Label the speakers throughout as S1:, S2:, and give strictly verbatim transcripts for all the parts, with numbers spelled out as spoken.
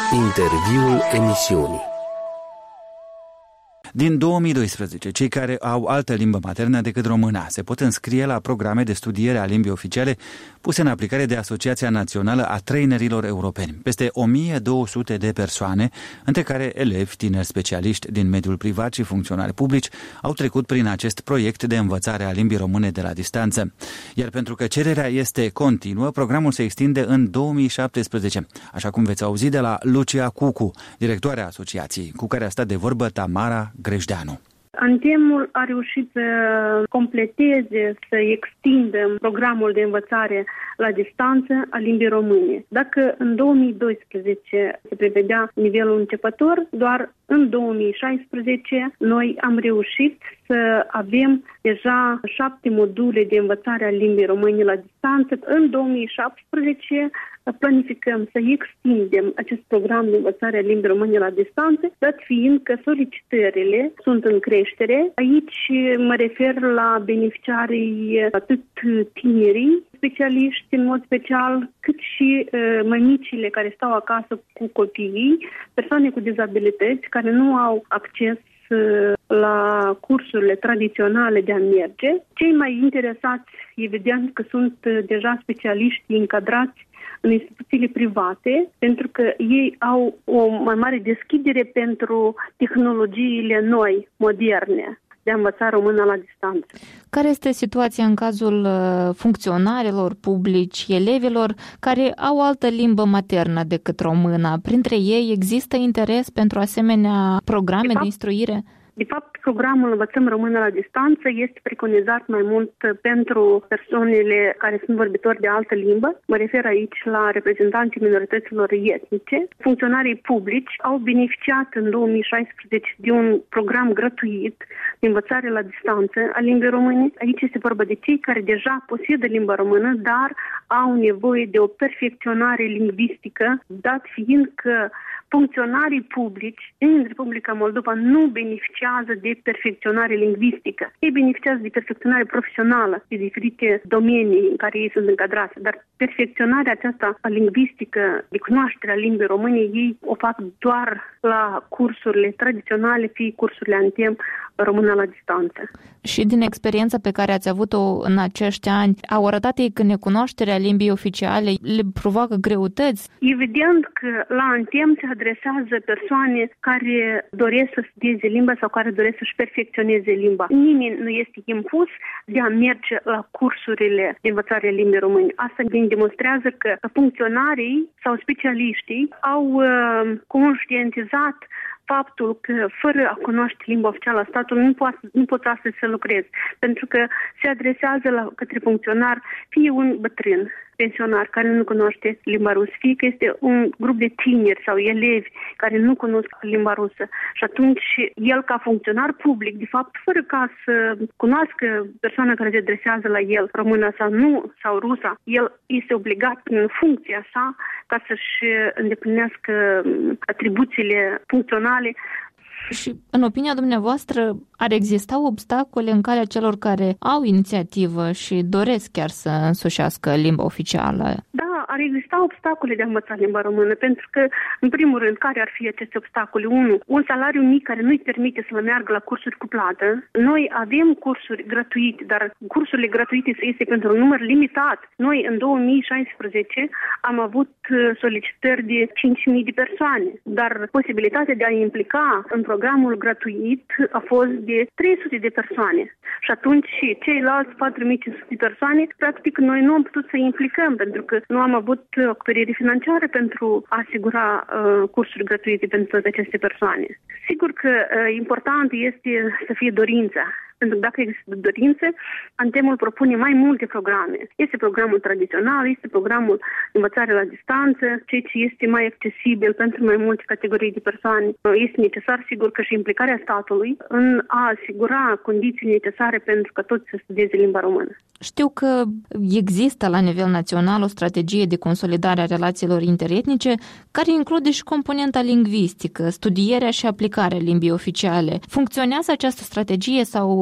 S1: Interviul emisiunii.
S2: Din două mii doisprezece, cei care au altă limbă maternă decât româna se pot înscrie la programe de studiere a limbii oficiale puse în aplicare de Asociația Națională a Trainerilor Europeni. Peste o mie două sute de persoane, între care elevi, tineri specialiști din mediul privat și funcționari publici, au trecut prin acest proiect de învățare a limbii române de la distanță. Iar pentru că cererea este continuă, programul se extinde în două mii șaptesprezece, așa cum veți auzi de la Lucia Cucu, directoarea asociației, cu care a stat de vorbă Tamara Grejdeanu.
S3: Antemul a reușit să completeze, să extindă programul de învățare la distanță a limbii române. Dacă în două mii doisprezece se prevedea nivelul începător, doar în două mii șaisprezece noi am reușit să avem deja șapte module de învățare a limbii române la distanță. În două mii șaptesprezece planificăm să extindem acest program de învățare a limbii române la distanță, dat fiind că solicitările sunt în creștere. Aici mă refer la beneficiarii atât tinerii, specialiști în mod special, cât și uh, mămicile care stau acasă cu copiii, persoane cu dizabilități care nu au acces uh, la cursurile tradiționale de a merge. Cei mai interesați, evident că sunt uh, deja specialiști încadrați în instituțiile private, pentru că ei au o mai mare deschidere pentru tehnologiile noi, moderne, de a învăța română la distanță.
S4: Care este situația în cazul funcționarilor publici, elevilor care au altă limbă maternă decât româna? Printre ei există interes pentru asemenea programe de, fapt, de instruire?
S3: De fapt, programul Învățăm Română la distanță este preconizat mai mult pentru persoanele care sunt vorbitori de altă limbă. Mă refer aici la reprezentanții minorităților etnice. Funcționarii publici au beneficiat în două mii șaisprezece de un program gratuit de învățare la distanță a limbii române. Aici este vorba de cei care deja posedă limba română, dar au nevoie de o perfecționare lingvistică, dat fiind că funcționarii publici din Republica Moldova nu beneficiază de perfecționare lingvistică. Ei beneficiază de perfecționare profesională de diferite domenii în care ei sunt încadrați, dar perfecționarea aceasta lingvistică, de cunoașterea limbii române, ei o fac doar la cursurile tradiționale, fie cursurile Antem Română la distanță.
S4: Și din experiența pe care ați avut-o în acești ani, au arătat ei că necunoașterea limbii oficiale le provoacă greutăți?
S3: Evident că la Antem se adresează persoane care doresc să studieze limba sau care doresc să-și perfecționeze limba. Nimeni nu este impus de a merge la cursurile de învățare a limbii române. Asta demonstrează că funcționarii sau specialiștii au uh, conștientizat faptul că fără a cunoaște limba oficială a statului nu, poate, nu poți astăzi să lucrezi, pentru că se adresează la către funcționar fie un bătrân pensionar care nu cunoaște limba rusă, fie că este un grup de tineri sau elevi care nu cunosc limba rusă. Și atunci el, ca funcționar public, de fapt, fără ca să cunoască persoana care se adresează la el, română sau nu, sau rusa, el este obligat prin funcția sa ca să-și îndeplinească atribuțiile funcționale.
S4: Și, în opinia dumneavoastră, ar exista obstacole în calea celor care au inițiativă și doresc chiar să însușească limba oficială?
S3: Da, ar exista obstacole de a învăța limba română, pentru că, în primul rând, care ar fi aceste obstacole? Unu, un salariu mic care nu-i permite să meargă la cursuri cu plată. Noi avem cursuri gratuite, dar cursurile gratuite este pentru un număr limitat. Noi, în două mii șaisprezece, am avut solicitări de cinci mii de persoane, dar posibilitatea de a implica în programul gratuit a fost de trei sute de persoane. Și atunci ceilalți patru mii cinci sute de persoane, practic noi nu am putut să implicăm, pentru că nu am avut acoperire financiară pentru a asigura uh, cursuri gratuite pentru toate aceste persoane. Sigur că uh, important este să fie dorința. Pentru că dacă există dorințe, Antemul propune mai multe programe. Este programul tradițional, este programul învățare la distanță, ceea ce este mai accesibil pentru mai multe categorii de persoane. Este necesar, sigur, că și implicarea statului în a asigura condiții necesare pentru ca toți să studieze limba română.
S4: Știu că există la nivel național o strategie de consolidare a relațiilor interetnice care include și componenta lingvistică, studierea și aplicarea limbii oficiale. Funcționează această strategie sau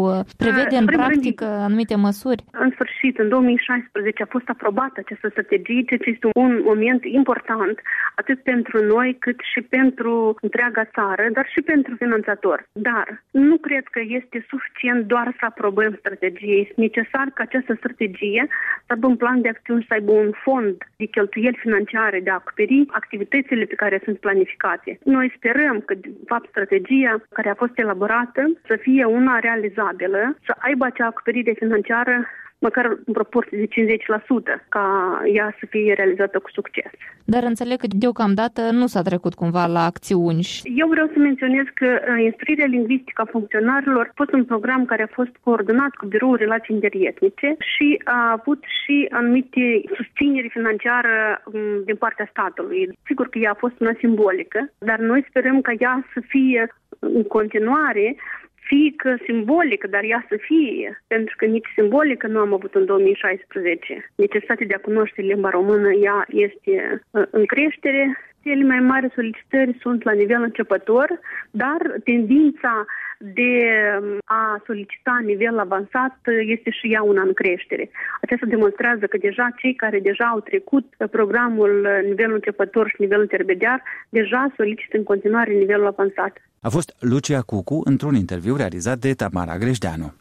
S4: prevede în practică anumite măsuri?
S3: În sfârșit, în două mii șaisprezece a fost aprobată această strategie, ceea ce este un moment important atât pentru noi cât și pentru întreaga țară, dar și pentru finanțator. Dar nu cred că este suficient doar să aprobăm strategie. Este necesar ca această strategie să aibă un plan de acțiuni, să aibă un fond de cheltuieli financiare de a acoperi activitățile pe care sunt planificate. Noi sperăm că, de fapt, strategia care a fost elaborată să fie una realizabilă, să aibă acea acoperire financiară măcar în proporție de cincizeci la sută, ca ea să fie realizată cu succes.
S4: Dar înțeleg că deocamdată nu s-a trecut cumva la acțiuni.
S3: Eu vreau să menționez că instruirea lingvistică a funcționarilor a fost un program care a fost coordonat cu Biroul Relații Interetnice și a avut și anumite susținere financiară din partea statului. Sigur că ea a fost una simbolică, dar noi sperăm ca ea să fie în continuare fie că simbolică, dar ea să fie, pentru că nici simbolică nu am avut în două mii șaisprezece. Necesitatea de a cunoaște limba română, ea este în creștere. Cele mai mari solicitări sunt la nivel începător, dar tendința de a solicita nivel avansat este și ea una în creștere. Aceasta demonstrează că deja cei care deja au trecut programul nivelul începător și nivelul intermediar, deja solicită în continuare nivelul avansat.
S2: A fost Lucia Cucu într-un interviu realizat de Tamara Greșdeanu.